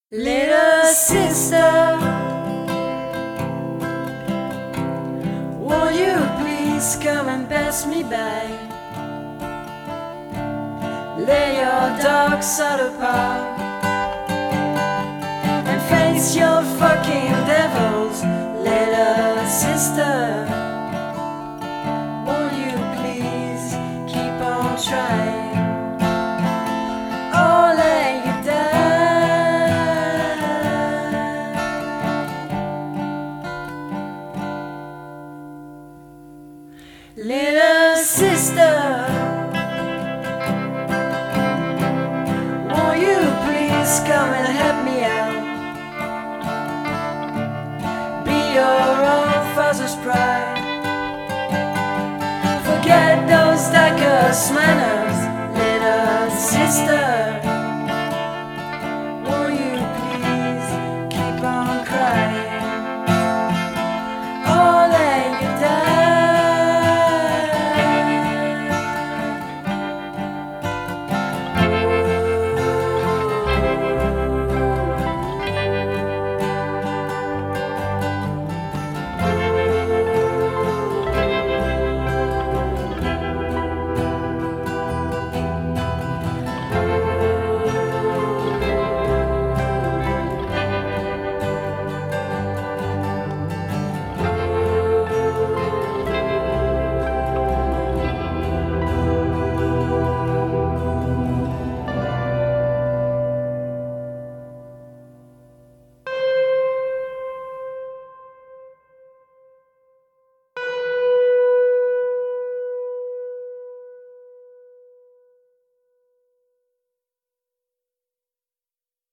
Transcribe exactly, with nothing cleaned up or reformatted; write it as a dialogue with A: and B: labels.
A: Little sister, won't you please come and pass me by? Lay your dark side apart and face your fucking devils. Little sister, won't you please keep on trying? Or let you die. Little sister, won't you please come and help me out? Be your own father's pride. Forget those darkest manners, little sister.